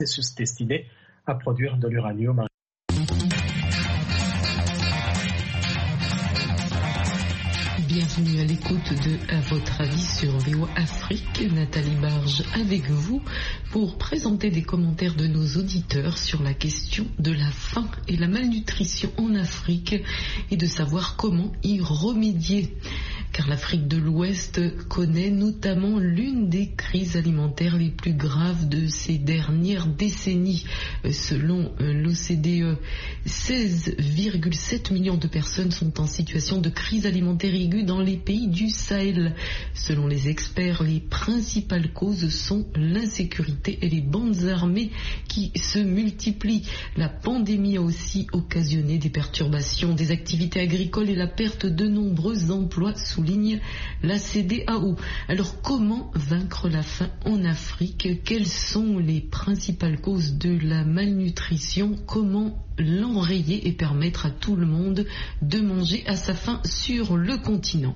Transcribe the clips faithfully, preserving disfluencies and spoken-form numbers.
processus destiné à produire de l'uranium. Bienvenue à l'écoute de À votre avis sur V O A Afrique. Nathalie Barge avec vous pour présenter des commentaires de nos auditeurs sur la question de la faim et la malnutrition en Afrique et de savoir comment y remédier. Car l'Afrique de l'Ouest connaît notamment l'une des crises alimentaires les plus graves de ces dernières décennies. Selon l'O C D E, seize virgule sept millions de personnes sont en situation de crise alimentaire aiguë dans les pays du Sahel. Selon les experts, les principales causes sont l'insécurité et les bandes armées qui se multiplient. La pandémie a aussi occasionné des perturbations des activités agricoles et la perte de nombreux emplois, souligne la C D A O. Alors comment vaincre la faim en Afrique? Quelles sont les principales causes de la malnutrition? Comment l'enrayer et permettre à tout le monde de manger à sa faim sur le continent?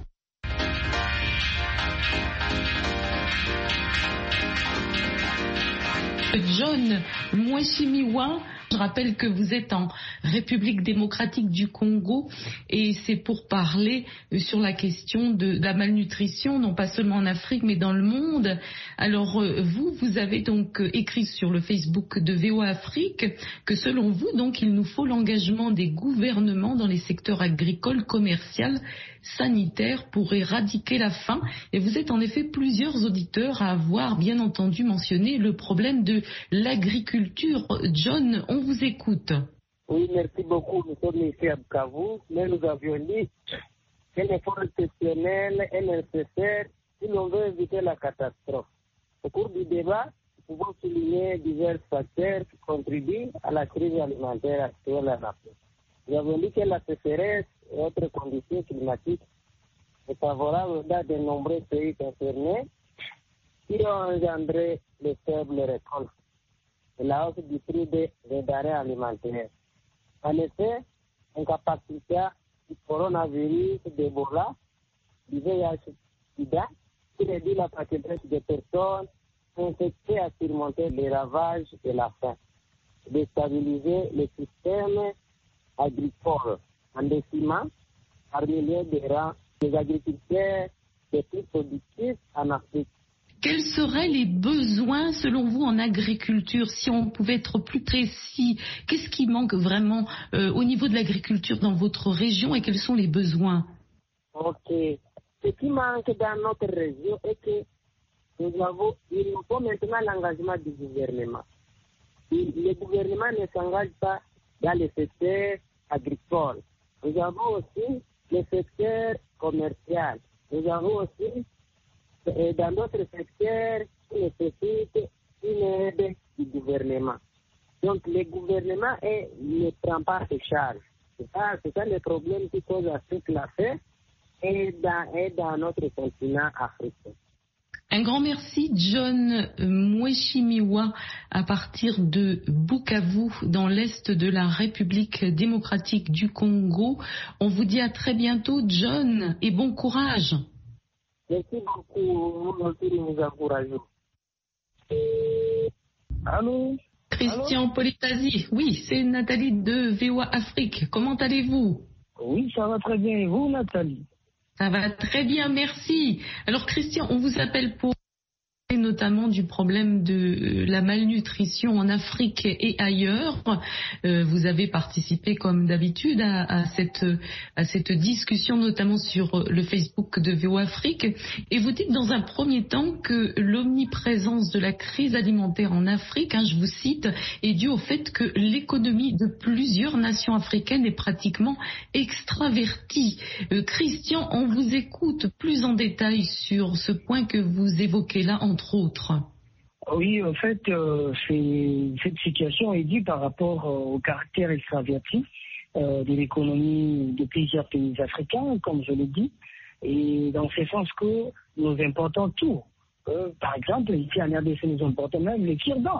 John Mweshimiwa, je rappelle que vous êtes en République démocratique du Congo et c'est pour parler sur la question de la malnutrition, non pas seulement en Afrique mais dans le monde. Alors vous, vous avez donc écrit sur le Facebook de V O A Afrique que selon vous, donc, il nous faut l'engagement des gouvernements dans les secteurs agricoles, commerciaux, sanitaires pour éradiquer la faim. Et vous êtes en effet plusieurs auditeurs à avoir bien entendu mentionné le problème de l'agriculture. John, on vous écoute. Oui, merci beaucoup. Nous sommes ici à Bukavu, mais nous avions dit qu'un effort exceptionnel est nécessaire si l'on veut éviter la catastrophe. Au cours du débat, nous pouvons souligner divers facteurs qui contribuent à la crise alimentaire actuelle en Afrique. Nous avons dit que la sécheresse et autres conditions climatiques est favorable dans de nombreux pays concernés qui ont engendré de faibles récoltes et la hausse du prix des, des denrées alimentaires. En effet, l'incapacité du coronavirus, d'Ebola, du V I H sida, qui réduit la quantité des personnes infectées à surmonter les ravages de la faim, déstabiliser le système agricole en décimant par milliers de rangs des agriculteurs les plus productifs en Afrique. Quels seraient les besoins, selon vous, en agriculture? Si on pouvait être plus précis, qu'est-ce qui manque vraiment euh, au niveau de l'agriculture dans votre région et quels sont les besoins? Ok. Ce qui manque dans notre région est que nous avons, il nous faut maintenant l'engagement du gouvernement. Le gouvernement ne s'engage pas dans le secteur agricole. Nous avons aussi le secteur commercial. Nous avons aussi et dans d'autres secteurs qui nécessitent une aide du gouvernement. Donc le gouvernement est, ne prend pas ses charges. C'est ça, c'est ça le problème qui cause à ce qu'il a fait et dans, et dans notre continent africain. Un grand merci, John Mweshimiwa, à partir de Bukavu, dans l'est de la République démocratique du Congo. On vous dit à très bientôt, John, et bon courage. Merci beaucoup, nous aussi nous encourageons. Allô? Christian Politasi, oui, c'est Nathalie de V O A Afrique. Comment allez-vous? Oui, ça va très bien. Et vous, Nathalie? Ça va très bien, merci. Alors Christian, on vous appelle pour notamment du problème de la malnutrition en Afrique et ailleurs. Euh, vous avez participé comme d'habitude à, à, cette, à cette discussion, notamment sur le Facebook de V O A Afrique. Et vous dites dans un premier temps que l'omniprésence de la crise alimentaire en Afrique, hein, je vous cite, est due au fait que l'économie de plusieurs nations africaines est pratiquement extravertie. Euh, Christian, on vous écoute plus en détail sur ce point que vous évoquez là, entre autres. Oui, en fait, euh, cette situation est due par rapport euh, au caractère extraverti euh, de l'économie de plusieurs pays africains, comme je l'ai dit, et dans ce sens que nous importons tout. Euh, par exemple, ici en R D C, nous importons même les cure-dents.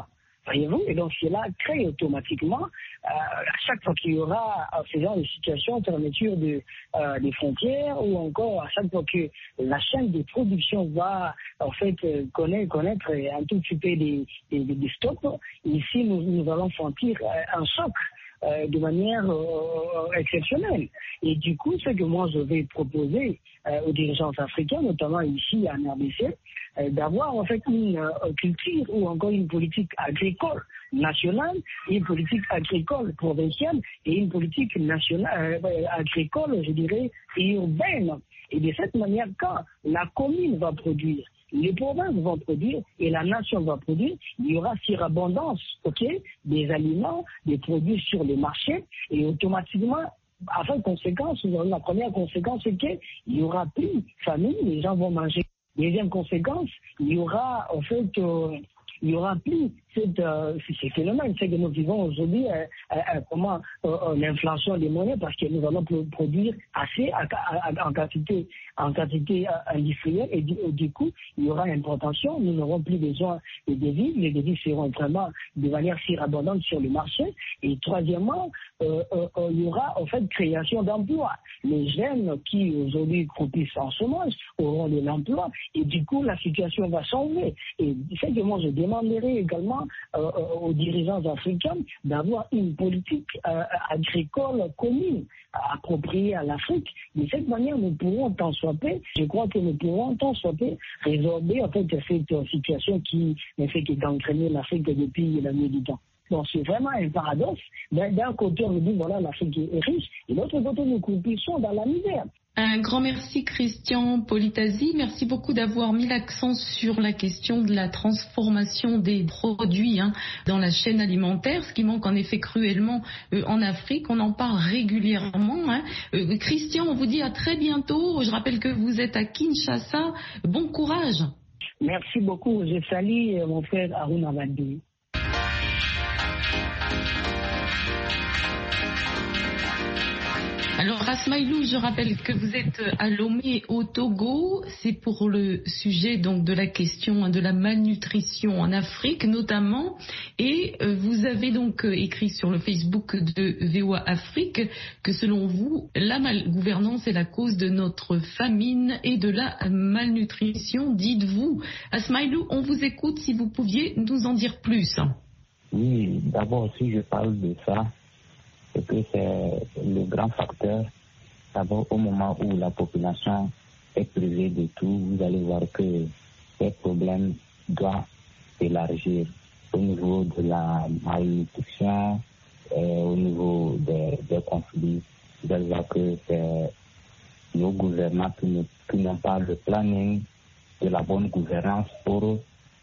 Voyez-vous, et donc cela crée automatiquement, euh, à chaque fois qu'il y aura euh, ce genre de situation, fermeture de, euh, des frontières, ou encore à chaque fois que la chaîne de production va en fait euh, connaître, connaître un tout petit peu des, des, des stocks, ici nous, nous allons sentir euh, un choc. Euh, de manière euh, exceptionnelle. Et du coup, ce que moi je vais proposer euh, aux dirigeants africains, notamment ici en R D C, euh, d'avoir en fait une euh, culture ou encore une politique agricole nationale, une politique agricole provinciale et une politique nationale euh, agricole, je dirais, urbaine. Et de cette manière, quand la commune va produire, les provinces vont produire et la nation va produire, il y aura surabondance, ok, des aliments, des produits sur le marché, et automatiquement, avant conséquence, la première conséquence, c'est qu'il y aura plus de famine, les gens vont manger. Deuxième conséquence, il y aura en fait, euh, il y aura plus cette, euh, ce phénomène, c'est que nous vivons aujourd'hui euh, euh, comment euh, l'inflation des monnaies, parce que nous allons produire assez à, à, à, en quantité, en quantité industrielle, et du, du coup il y aura importation, nous n'aurons plus besoin de devises, les devises seront vraiment de manière surabondante sur le marché. Et troisièmement, euh, euh, euh, il y aura en fait création d'emplois. Les jeunes qui aujourd'hui croupissent en chômage auront de l'emploi, et du coup la situation va changer. Et c'est que moi je demanderai également Euh, aux dirigeants africains d'avoir une politique euh, agricole commune appropriée à l'Afrique. De cette manière, nous pourrons tant soit peu, je crois que nous pourrons tant soit peu résorber en fait cette situation qui ne fait que d'entraîner l'Afrique depuis la nuit du temps. Donc c'est vraiment un paradoxe. D'un côté, on nous dit voilà, l'Afrique est riche, et de l'autre côté, nous croupissons dans la misère. Un grand merci Christian Politasi, merci beaucoup d'avoir mis l'accent sur la question de la transformation des produits hein, dans la chaîne alimentaire, ce qui manque en effet cruellement euh, en Afrique, on en parle régulièrement. Hein. Euh, Christian, on vous dit à très bientôt, je rappelle que vous êtes à Kinshasa, bon courage. Merci beaucoup, je salue mon frère Aruna Abadou. Alors Asmaïlou, je rappelle que vous êtes à Lomé au Togo, c'est pour le sujet donc de la question de la malnutrition en Afrique notamment, et vous avez donc écrit sur le Facebook de V O A Afrique que selon vous, la malgouvernance est la cause de notre famine et de la malnutrition, dites-vous. Asmaïlou, on vous écoute, si vous pouviez nous en dire plus. Oui, d'abord si je parle de ça, c'est que c'est le grand facteur. D'abord, au moment où la population est privée de tout, vous allez voir que ces problèmes doivent s'élargir au niveau de la malnutrition, et au niveau des, des conflits. Vous allez voir que c'est nos gouvernants qui n'ont pas le planning de la bonne gouvernance pour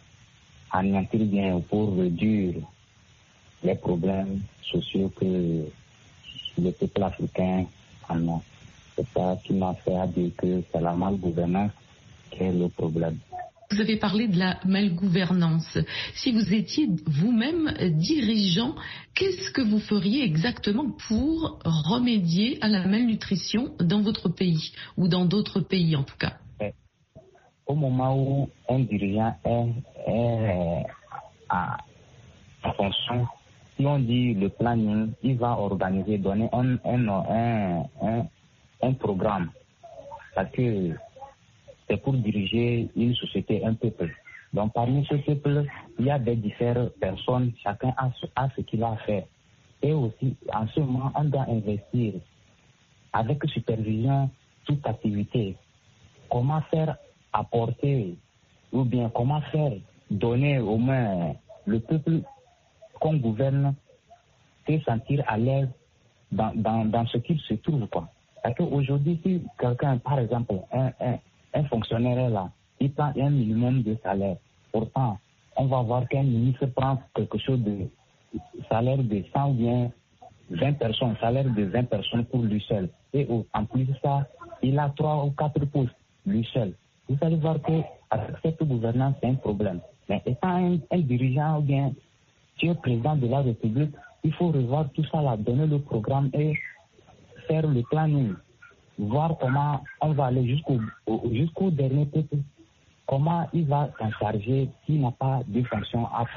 anéantir bien, pour réduire les problèmes sociaux que le peuple africain en a. C'est ça qui m'a fait à dire que c'est la malgouvernance qui est le problème. Vous avez parlé de la malgouvernance. Si vous étiez vous-même dirigeant, qu'est-ce que vous feriez exactement pour remédier à la malnutrition dans votre pays, ou dans d'autres pays en tout cas? Au moment où un dirigeant est, est à, à fonction, si on dit le planning, il va organiser, donner un, un, un, un, un programme. Parce que c'est pour diriger une société, un peuple. Donc parmi ce peuple, il y a des différentes personnes, chacun a ce, a ce qu'il a à faire. Et aussi, en ce moment, on doit investir avec supervision toute activité. Comment faire apporter, ou bien comment faire donner au moins le peuple qu'on gouverne se sentir à l'aise dans, dans, dans ce qu'il se trouve, quoi. Parce qu'aujourd'hui, si quelqu'un, par exemple, un, un, un fonctionnaire est là, il prend un minimum de salaire. Pourtant, on va voir qu'un ministre prend quelque chose de salaire de cent ou bien vingt personnes, salaire de vingt personnes pour lui seul. Et en plus de ça, il a trois ou quatre postes, lui seul. Vous allez voir qu'avec cette gouvernance, c'est un problème. Mais étant un, un dirigeant ou bien tu es président de la République, il faut revoir tout ça là, donner le programme et faire le planning, voir comment on va aller jusqu'au, jusqu'au dernier peuple, comment il va s'en charger s'il n'a pas de fonction à faire.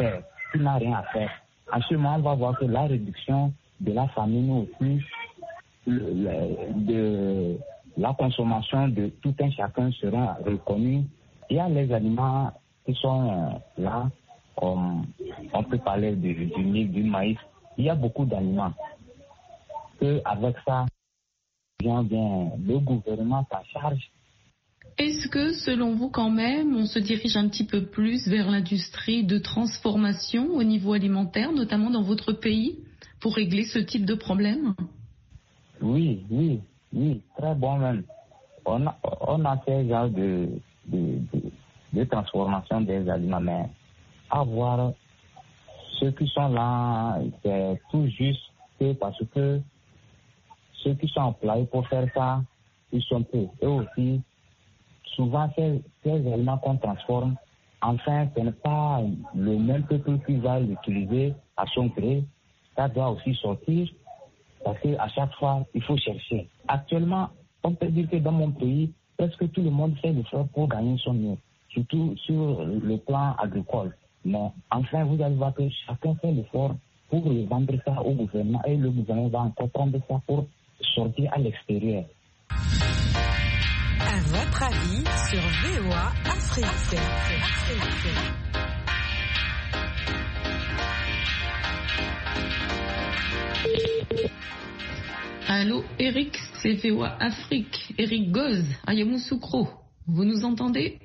qui n'a rien à faire. En ce moment, on va voir que la réduction de la famine aussi, le, le, de la consommation de tout un chacun sera reconnue. Il y a les aliments qui sont euh, là, comme on peut parler du, du mil, du maïs. Il y a beaucoup d'aliments. Que avec ça, bien, bien, le gouvernement s'en charge. Est-ce que, selon vous, quand même, on se dirige un petit peu plus vers l'industrie de transformation au niveau alimentaire, notamment dans votre pays, pour régler ce type de problème? Oui, oui, oui, très bon même. On a, on a fait genre de, de, de, de transformation des aliments, mais avoir ceux qui sont là, c'est tout juste parce que ceux qui sont employés pour faire ça, ils sont peu. Et aussi, souvent, ces, ces aliments qu'on transforme, enfin, ce n'est pas le même peuple qui va l'utiliser à son gré. Ça doit aussi sortir, parce qu'à chaque fois, il faut chercher. Actuellement, on peut dire que dans mon pays, presque tout le monde fait l'effort pour gagner son mieux, surtout sur le plan agricole. Mais enfin, vous allez voir que chacun fait l'effort pour vendre ça au gouvernement, et le gouvernement va encore prendre ça pour sortir à l'extérieur. À votre avis sur V O A Afrique. Allô, Eric, c'est V O A Afrique. Eric Goz, à Yamoussoukro. Vous nous entendez?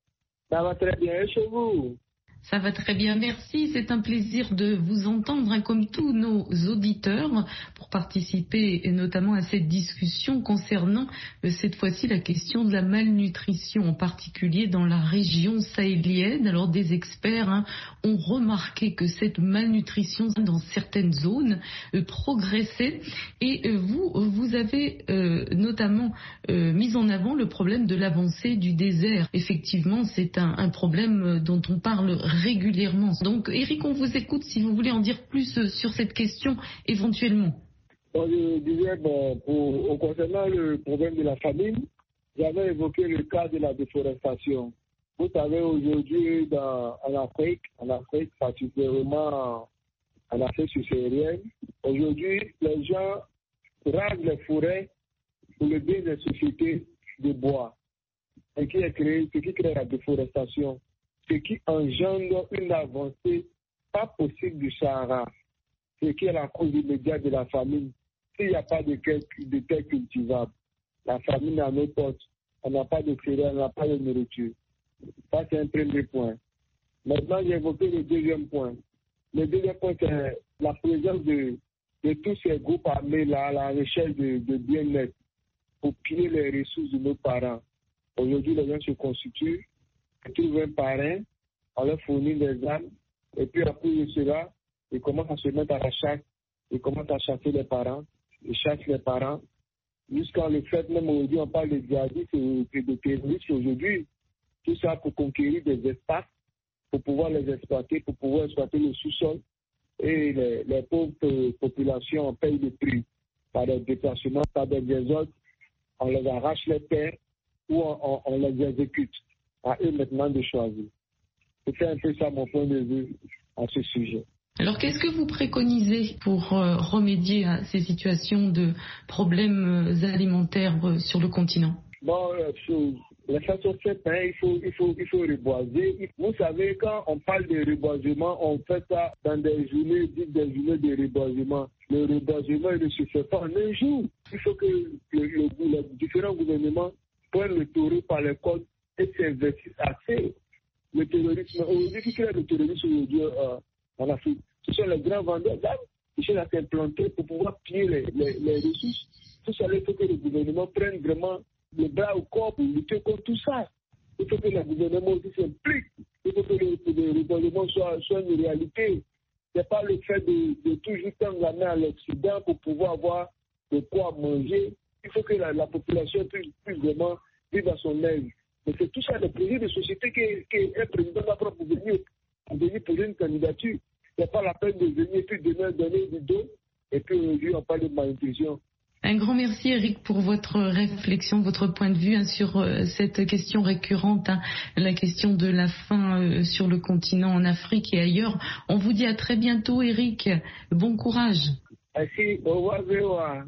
Ça va très bien, et chez vous? Ça va très bien, merci. C'est un plaisir de vous entendre, hein, comme tous nos auditeurs, pour participer et notamment à cette discussion concernant euh, cette fois-ci la question de la malnutrition, en particulier dans la région sahélienne. Alors des experts hein, ont remarqué que cette malnutrition dans certaines zones euh, progressait. Et euh, vous, vous avez euh, notamment euh, mis en avant le problème de l'avancée du désert. Effectivement, c'est un, un problème dont on parle régulièrement. Donc, Eric, on vous écoute si vous voulez en dire plus sur cette question éventuellement. Bon, je disais, bon, pour, concernant le problème de la famine, j'avais évoqué le cas de la déforestation. Vous savez, aujourd'hui, dans, en Afrique, en Afrique, particulièrement en Afrique subsaharienne, aujourd'hui, les gens rasent les forêts pour le bien des sociétés de bois. Ce qui est créé, ce qui crée la déforestation, ce qui engendre une avancée pas possible du Sahara, ce qui est la cause immédiate de la famine. S'il n'y a pas de terre cultivable, la famine à nos portes, on n'a pas de céréales, on n'a pas de nourriture. Ça, c'est un premier point. Maintenant, j'ai évoqué le deuxième point. Le deuxième point, c'est la présence de, de tous ces groupes armés-là à la recherche de, de bien-être pour piller les ressources de nos parents. Aujourd'hui, les gens se constituent, ils trouvent un parrain, on leur fournit des armes, et puis après de cela, ils commencent à se mettre à la chasse, ils commencent à chasser les parents, ils chassent les parents, jusqu'à le fait, même aujourd'hui, on parle de djihadistes et de terroristes aujourd'hui, tout ça pour conquérir des espaces, pour pouvoir les exploiter, pour pouvoir exploiter le sous-sol, et les, les pauvres populations payent le prix par des déplacements, par des désordres, on les arrache les terres ou on, on, on les exécute. À eux maintenant de choisir. C'est un peu ça mon point de vue à ce sujet. Alors qu'est-ce que vous préconisez pour euh, remédier à ces situations de problèmes euh, alimentaires euh, sur le continent? Bon, euh, la façon faite, hein, il faut, il faut, il faut reboiser. Vous savez, quand on parle de reboisement, on fait ça dans des journées, dites des journées de reboisement. Le reboisement il ne se fait pas en un jour. Il faut que le, le, les différents gouvernements prennent le taureau par les côtes et s'investissent assez. Le terrorisme, aujourd'hui, qui crée le terrorisme aujourd'hui euh, en Afrique, ce sont les grands vendeurs d'armes qui cherchent à s'implanter pour pouvoir piller les, les, les ressources. Tout ça, il faut que le gouvernement prenne vraiment le bras au corps pour lutter contre tout ça. Il faut que le gouvernement aussi s'implique. Il faut que le, le gouvernement soit, soit une réalité. Ce n'est pas le fait de, de toujours tendre la main à l'Occident pour pouvoir avoir de quoi manger. Il faut que la, la population puisse, puisse vraiment vivre à son aise. Mais c'est tout ça le projet de société qu'un président doit prendre pour venir, pour venir poser une candidature. Ce n'est pas la peine de venir puis demain donner du dos et puis aujourd'hui on parle de malnutrition. Un grand merci Eric pour votre réflexion, votre point de vue hein, sur euh, cette question récurrente, hein, la question de la faim euh, sur le continent en Afrique et ailleurs. On vous dit à très bientôt Eric, bon courage. Merci, au revoir, V O A.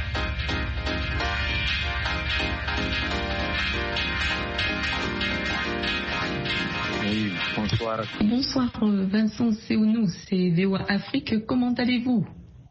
Oui, bonsoir. Bonsoir Vincent Seounou, c'est V O A Afrique, comment allez-vous?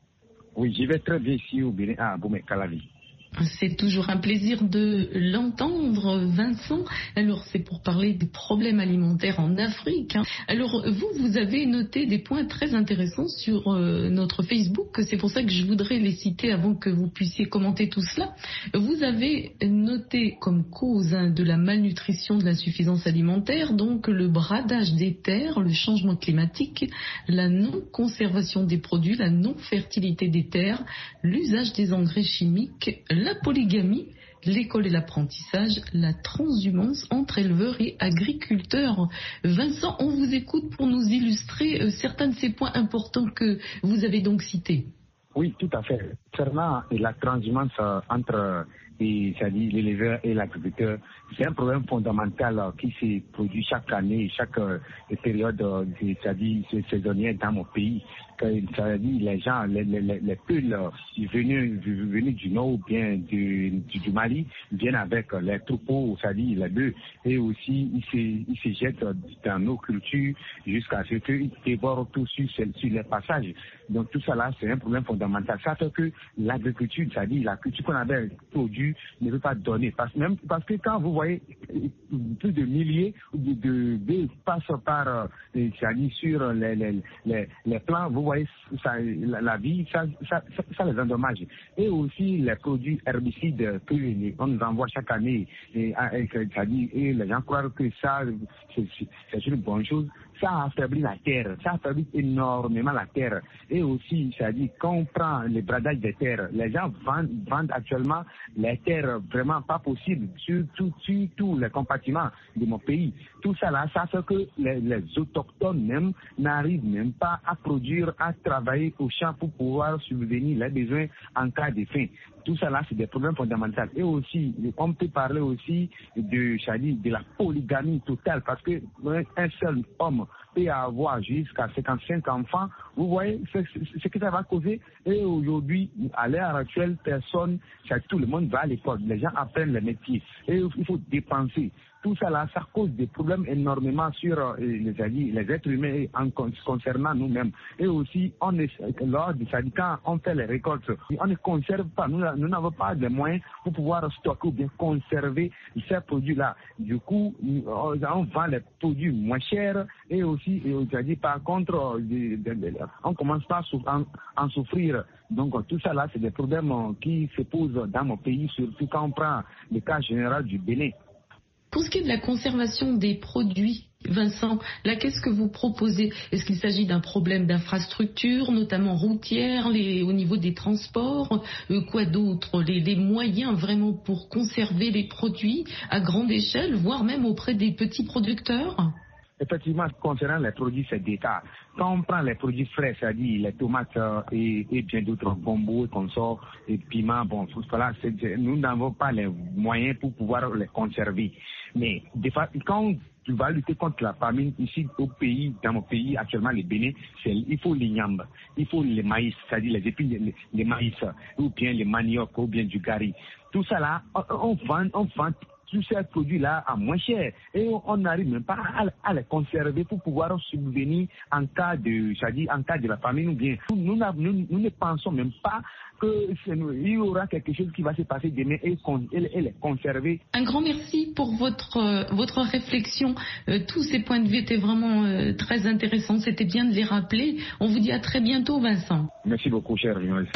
Oui, je vais très bien ici au Bénin, à Boumé-Calavi. C'est toujours un plaisir de l'entendre, Vincent. Alors, c'est pour parler des problèmes alimentaires en Afrique. Alors, vous, vous avez noté des points très intéressants sur euh, notre Facebook. C'est pour ça que je voudrais les citer avant que vous puissiez commenter tout cela. Vous avez noté comme cause hein, de la malnutrition, de l'insuffisance alimentaire, donc le bradage des terres, le changement climatique, la non-conservation des produits, la non-fertilité des terres, l'usage des engrais chimiques, la polygamie, l'école et l'apprentissage, la transhumance entre éleveurs et agriculteurs. Vincent, on vous écoute pour nous illustrer certains de ces points importants que vous avez donc cités. Oui, tout à fait. Concernant la transhumance entre c'est-à-dire l'éleveur et l'agriculteur, c'est un problème fondamental qui se produit chaque année, chaque période, c'est-à-dire saisonnière dans mon pays. C'est-à-dire les gens, les, les, les peuls venus, venus du nord ou bien du, du, du Mali viennent avec les troupeaux, c'est-à-dire les bœufs, et aussi ils se, ils se jettent dans nos cultures jusqu'à ce qu'ils dévorent tout sur, sur les passages. Donc tout ça là, c'est un problème fondamental. Ça fait que l'agriculture, c'est-à-dire la culture qu'on avait produit ne peut pas donner. Parce, même, parce que quand vous voyez plus de milliers de, de bœufs passent par, c'est-à-dire sur les, les, les, les plans, vous voyez ça, la, la vie, ça, ça, ça, ça les endommage. Et aussi les produits herbicides qu'on nous envoie chaque année, et, et, c'est-à-dire, et les gens croient que ça, c'est, c'est une bonne chose. Ça affaiblit la terre, ça affaiblit énormément la terre. Et aussi, c'est-à-dire, quand on prend le bradage des terres, les gens vendent, vendent actuellement les terres vraiment pas possibles sur tous les compartiments de mon pays. Tout ça là, ça fait que les, les autochtones même n'arrivent même pas à produire, à travailler au champ pour pouvoir subvenir les besoins en cas de faim. Tout ça là, c'est des problèmes fondamentaux. Et aussi, on peut parler aussi de, c'est-à-dire, de la polygamie totale, parce que un seul homme peut avoir jusqu'à cinquante-cinq enfants. Vous voyez ce que ça va causer. Et aujourd'hui, à l'heure actuelle, personne, tout le monde va à l'école. Les gens apprennent les métiers. Et il faut dépenser. Tout ça là, ça cause des problèmes énormément sur euh, les, les êtres humains en concernant nous-mêmes. Et aussi, on est, lors du syndicat, on fait les récoltes. On ne conserve pas, nous n'avons pas de moyens pour pouvoir stocker ou bien conserver ces produits-là. Du coup, on vend les produits moins chers et aussi, et, par contre, de, de, de, on commence pas à en, en souffrir. Donc tout ça là, c'est des problèmes qui se posent dans mon pays, surtout quand on prend le cas général du Bénin. Pour ce qui est de la conservation des produits, Vincent, là, qu'est-ce que vous proposez? Est-ce qu'il s'agit d'un problème d'infrastructure, notamment routière, les, au niveau des transports, euh, quoi d'autre, les, les moyens vraiment pour conserver les produits à grande échelle, voire même auprès des petits producteurs? Effectivement, concernant les produits, c'est des cas. Quand on prend les produits frais, c'est-à-dire les tomates euh, et, et bien d'autres bonbons et consorts, et piments, bon, tout cela, nous n'avons pas les moyens pour pouvoir les conserver. Mais des fois, quand tu vas lutter contre la famine ici au pays, dans mon pays actuellement, le Bénin, c'est, il faut les yambes, il faut les maïs, c'est-à-dire les épines, les, les maïs, ou bien les manioc, ou bien du gari. Tout ça là, on, on vend, on vend tous ces produits-là à moins cher. Et on n'arrive même pas à, à les conserver pour pouvoir subvenir en cas de, c'est-à-dire en cas de la famine ou bien. Nous, nous, nous ne pensons même pas qu'il y aura quelque chose qui va se passer demain et, et, et les conserver. Un grand merci pour votre, euh, votre réflexion. Euh, tous ces points de vue étaient vraiment euh, très intéressants. C'était bien de les rappeler. On vous dit à très bientôt, Vincent. Merci beaucoup, cher journaliste.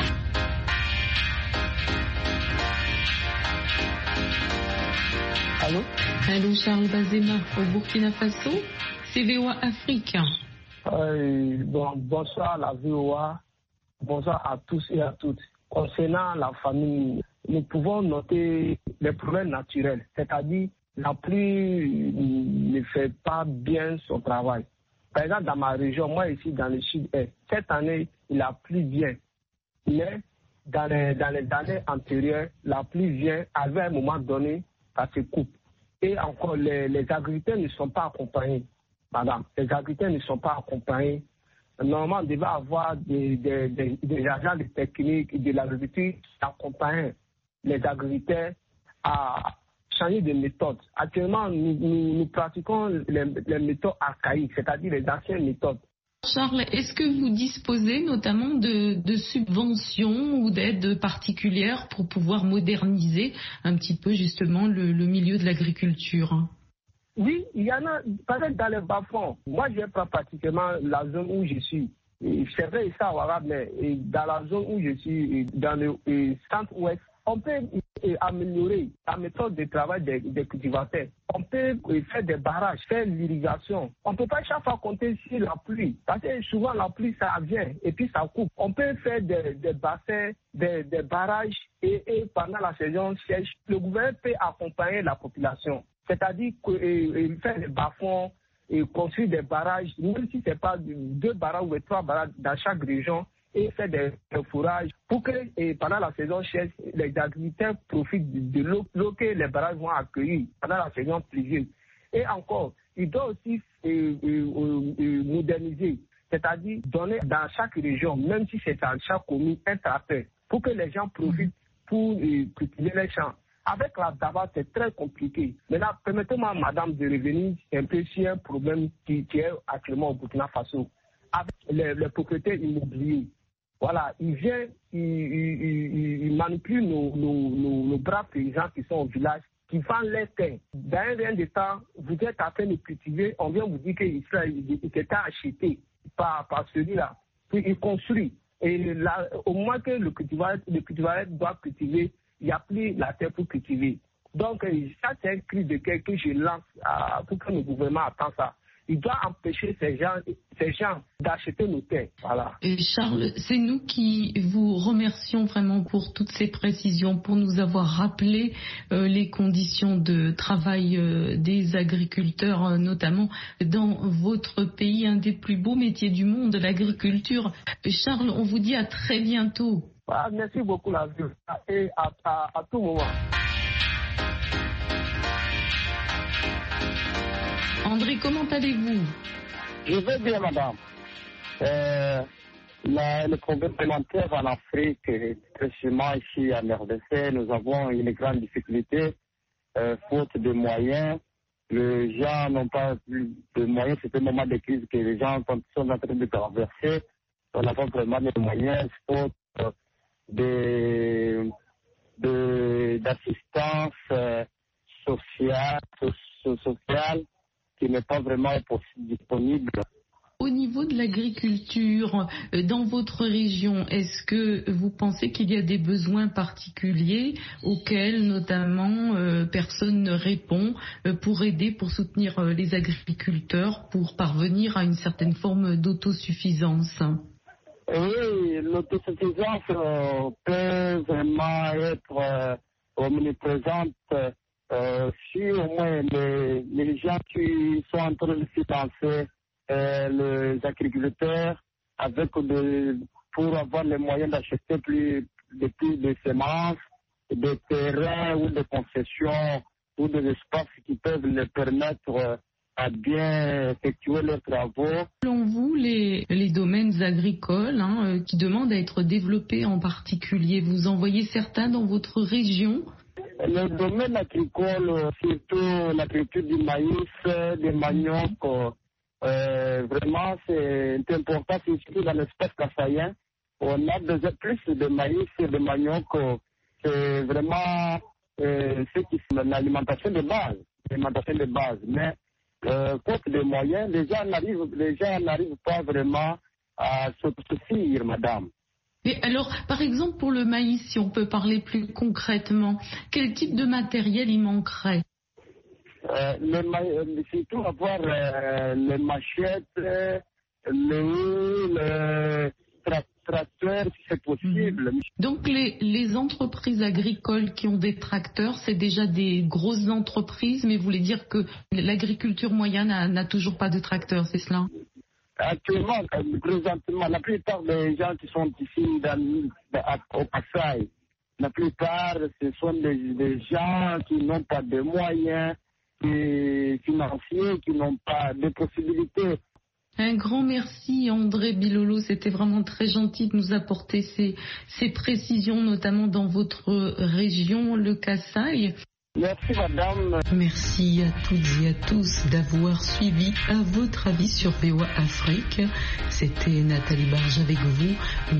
Allô? Allô, Charles Bazema, au Burkina Faso, c'est V O A Afrique. Euh, bon, bonsoir la V O A, bonsoir à tous et à toutes. Concernant la famine, nous pouvons noter les problèmes naturels, c'est-à-dire la pluie ne fait pas bien son travail. Par exemple, dans ma région, moi ici dans le sud-est, cette année, il a plu bien, mais dans les, dans les années antérieures, la pluie vient, avec un moment donné, ça se coupe. Et encore, les, les agriculteurs ne sont pas accompagnés. Madame, les agriculteurs ne sont pas accompagnés. Normalement, on devait avoir des, des, des, des agents de technique de l'agriculture qui accompagnent les agriculteurs à changer de méthode. Actuellement, nous, nous, nous pratiquons les, les méthodes archaïques, c'est-à-dire les anciennes méthodes. Charles, est-ce que vous disposez notamment de, de subventions ou d'aides particulières pour pouvoir moderniser un petit peu justement le, le milieu de l'agriculture? Oui, il y en a, par exemple, dans les bas-fonds. Moi, je pas pratiquement la zone où je suis. C'est vrai, ça, voilà, mais dans la zone où je suis, dans le centre-ouest, on peut améliorer la méthode de travail des, des cultivateurs. On peut faire des barrages, faire l'irrigation. On ne peut pas chaque fois compter sur la pluie. Parce que souvent, la pluie, ça vient et puis ça coupe. On peut faire des, des bassins, des, des barrages et, et pendant la saison sèche, le gouvernement peut accompagner la population. C'est-à-dire que, faire des bas-fonds et construire des barrages, même si ce n'est pas deux barrages ou trois barrages dans chaque région, et faire des, des fourrages pour que et pendant la saison sèche, les agriculteurs profitent de, de l'eau, l'eau que les barrages vont accueillir pendant la saison pluvieuse. Et encore, il doit aussi euh, euh, euh, moderniser, c'est-à-dire donner dans chaque région, même si c'est dans chaque commune, un tracteur pour que les gens profitent pour euh, cultiver les champs. Avec la Daba, c'est très compliqué. Maintenant, permettez-moi, madame, de revenir un peu sur un problème qui, qui est actuellement au Burkina Faso. Avec les, les propriétaires immobiliers. Voilà, ils viennent, ils, ils, ils, ils manipulent nos, nos, nos, nos braves paysans qui sont au village, qui vendent les terres. Dans un rien de temps, vous êtes en train de cultiver, on vient vous dire qu'il était acheté par, par celui-là. Puis il construit. Et là, au moins que le cultivateur, le cultivateur doit cultiver, il n'y a plus la terre pour cultiver. Donc, ça, c'est un cri de cœur que je lance à, pour que le gouvernement attend ça. Il doit empêcher ces gens, ces gens d'acheter nos terres. Voilà. Et Charles, c'est nous qui vous remercions vraiment pour toutes ces précisions, pour nous avoir rappelé euh, les conditions de travail euh, des agriculteurs, euh, notamment dans votre pays, un des plus beaux métiers du monde, l'agriculture. Charles, on vous dit à très bientôt. Ah, merci beaucoup, la vie, et à, à, à tout moment. André, comment allez-vous? Je vais bien, madame. Euh, la, le problème alimentaire en Afrique, précisément ici en R D C, nous avons une grande difficulté, euh, faute de moyens. Les gens n'ont pas plus de moyens. C'est un moment de crise que les gens sont en train de traverser. On n'a pas vraiment de moyens, faute euh, de, de, d'assistance euh, sociale, so, sociale qui n'est pas vraiment disponible. Au niveau de l'agriculture, dans votre région, est-ce que vous pensez qu'il y a des besoins particuliers auxquels notamment euh, personne ne répond euh, pour aider, pour soutenir euh, les agriculteurs, pour parvenir à une certaine forme d'autosuffisance? Oui, l'autosuffisance euh, peut vraiment être euh, omniprésente euh, si au moins les, les gens qui sont en train de financer euh, les agriculteurs avec de, pour avoir les moyens d'acheter plus de plus de semences, de terrains ou de concessions ou des espaces qui peuvent les permettre euh, à bien effectuer leurs travaux. Selon vous, les, les domaines agricoles hein, euh, qui demandent à être développés en particulier, vous en voyez certains dans votre région? Le domaine agricole, surtout l'agriculture du maïs, des manioc, euh, vraiment c'est important, surtout dans l'espace kassaïen. On a besoin plus de maïs et de manioc, c'est vraiment euh, ce qui est l'alimentation de base, l'alimentation de base. Mais Euh, faute de moyens, les gens n'arrivent, les gens n'arrivent pas vraiment à s'autosuffire, madame. Et alors, par exemple, pour le maïs, si on peut parler plus concrètement, quel type de matériel il manquerait? euh, le ma- Surtout avoir euh, les machettes, le le tra- tracteur, si c'est possible. Donc, les, les entreprises agricoles qui ont des tracteurs, c'est déjà des grosses entreprises, mais vous voulez dire que l'agriculture moyenne n'a, n'a toujours pas de tracteur, c'est cela? Actuellement, présentement, la plupart des gens qui sont ici dans, au Kasaï, la plupart, ce sont des, des gens qui n'ont pas de moyens qui, financiers, qui n'ont pas de possibilités. Un grand merci André Bilolo, c'était vraiment très gentil de nous apporter ces, ces précisions, notamment dans votre région, le Kasaï. Merci madame. Merci à toutes et à tous d'avoir suivi À votre avis sur V O A Afrique. C'était Nathalie Barge avec vous.